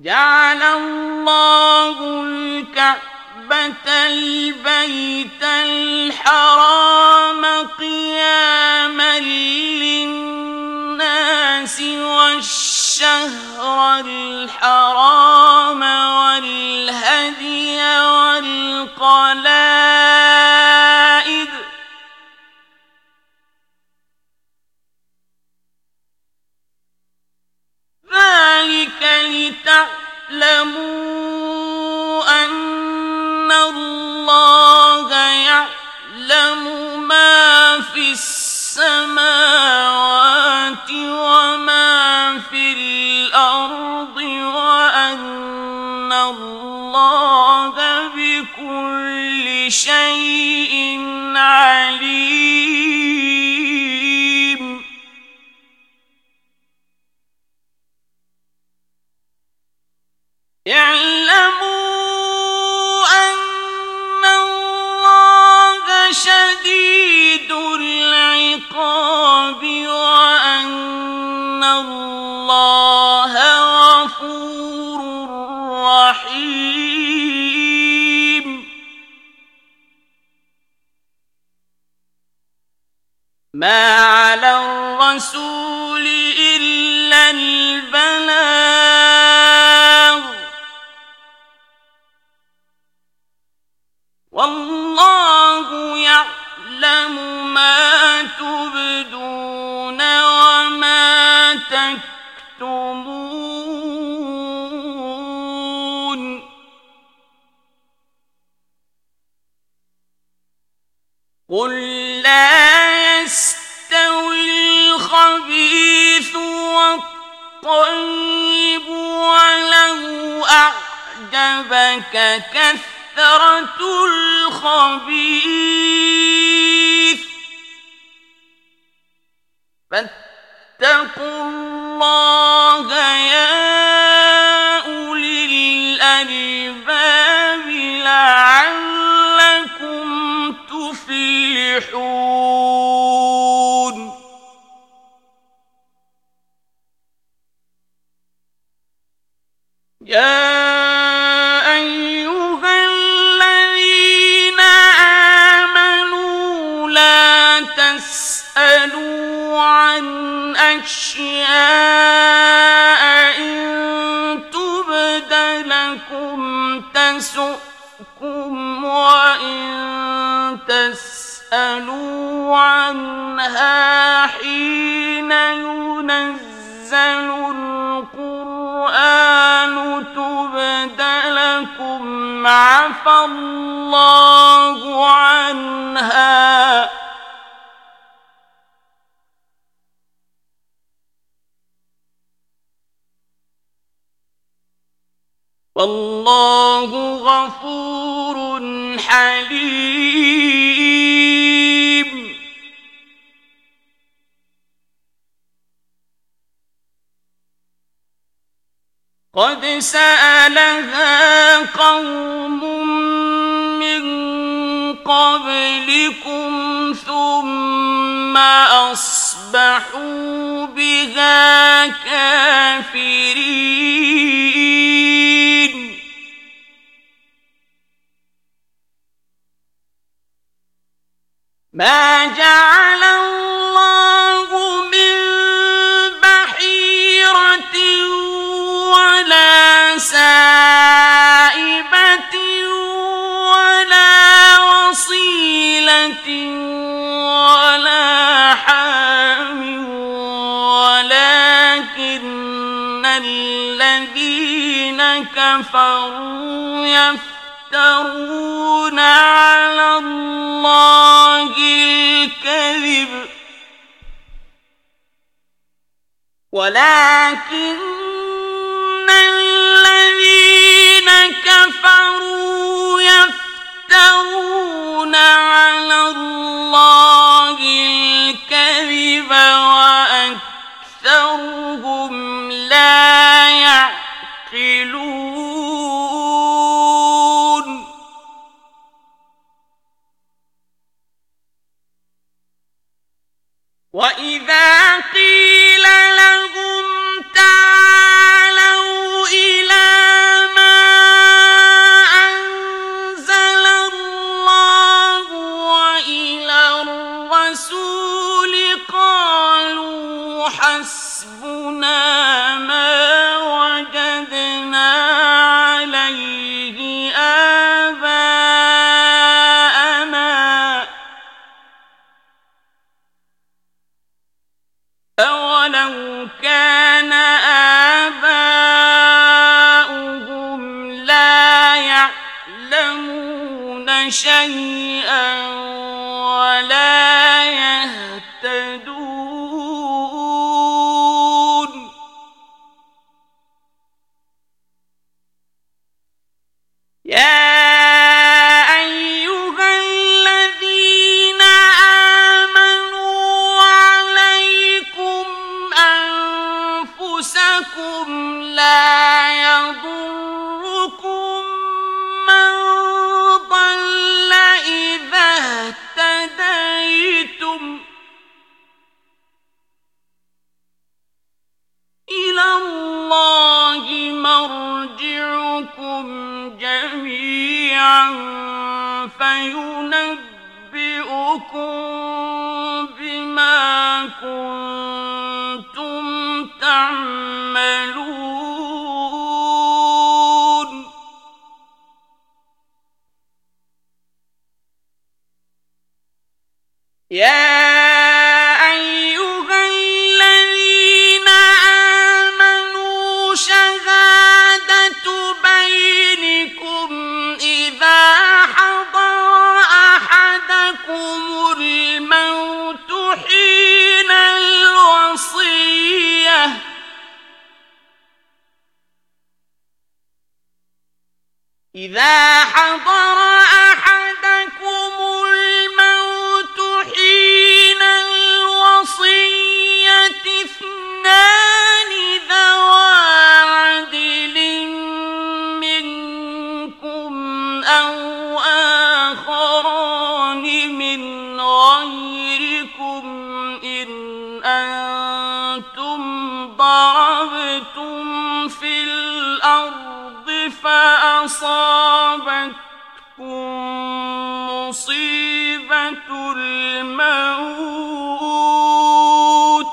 جعل الله الكعبة البيت الحرام قياما للناس والشهر الحرام والهدي والقلائد ذلك لتعلموا أن الله يعلم ما في السماوات وما في الأرض وأن الله بكل شيء عليم. اعلموا أن الله شديد العقاب وأن الله غفور رحيم. ما على الرسول إلا البلاغ والله يعلم ما تبدون وما تكتمون. قل لا يستوي الخبيث والطيب ولو أعجبك كثرة الخبيث فاتقوا الله يا أولي الألباب لعلكم تفلحون. يا أيها الذين آمنوا لا تسألوا عن أشياء إن تبد لكم تسؤكم وإن تسألوا عنها حين ينزل القرآن تبد لكم عفى الله عنها والله غفور حليم. قد سألها قوم من قبلكم ثم أصبحوا بها كافرين. ما جعل الله من بحيرة ولا سائبة ولا وصيلة ولا حام ولكن الذين كفروا يفترون على الله الكذب ولكن الذين كفروا يفترون على الله الكذب وأكثرهم لا يعقلون. وإذا قيل لهم تعالوا شيئا ولا يهتدون يا أيها الذين آمنوا عليكم أنفسكم لا يضركم من ضل إذا اهتديتم إلى الله مرجعكم جميعا فينبئكم بما كنتم تعملون يا أيها الذين آمنوا شهادة بينكم إذا حضر أحدكم الموت حين الوصية إذا حضر أحدكم الموت حين الوصية اثنان ذوى عدل منكم أو آخران من غيركم إن أنتم ضربتم في الأرض فأصابتكم مصيبة الموت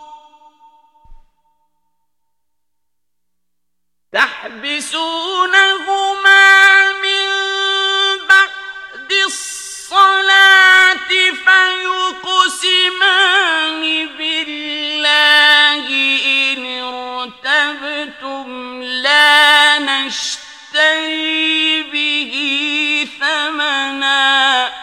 تحبسونهما من بعد الصلاة فيقسمان بالله إن ارتبتم لا نشتري به ثمنا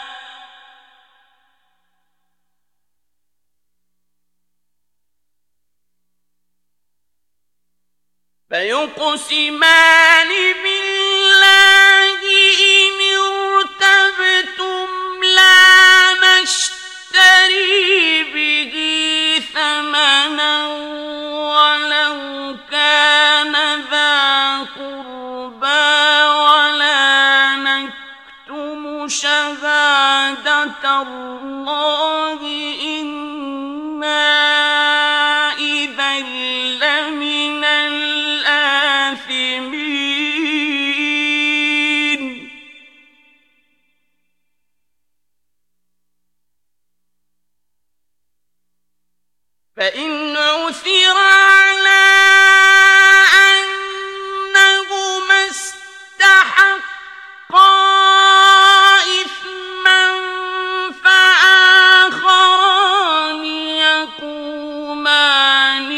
فيقسمان بالله إن ارتبتم لا نشتري به ثمنا ولو كان ذا قربى ولا نكتم شهادة الله إنا إذا لمن الآثمين فإن عثر على أنهما استحقا إثما فآخران يقومان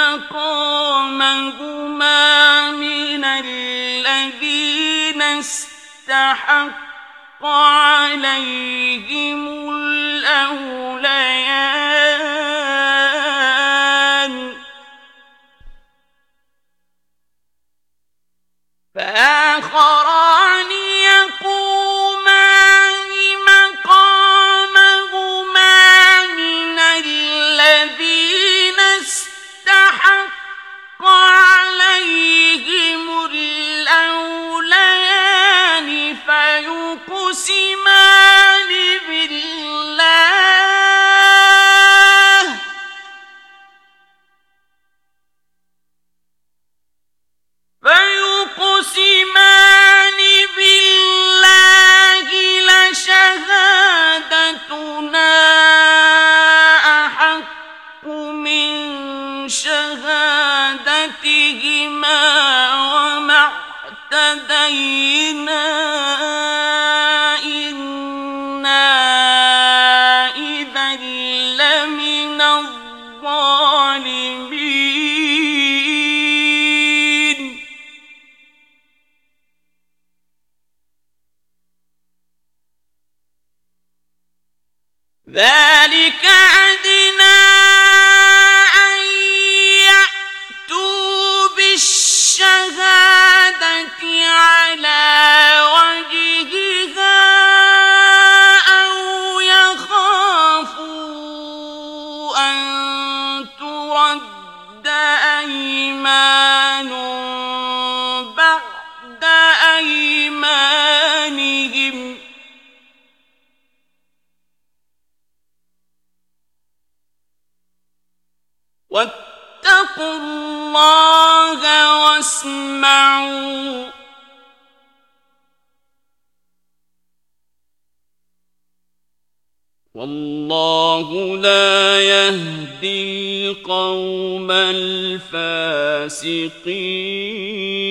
مقامهما من الذين استحق عليهم الأوليان فآخران يقومان مقامهما من الذين استحق عليهم الأوليان فيقسمان بالله لشهادتنا أحق من شهادتهما وما اعتدينا إنا إذا لمن الظالمين ذلك أدنى أن يأتوا بالشهادة على وجهها أو يخافوا أن ترد أيمان بعد أيمانهم واتقوا الله واسمعوا والله لا يهدي القوم الفاسقين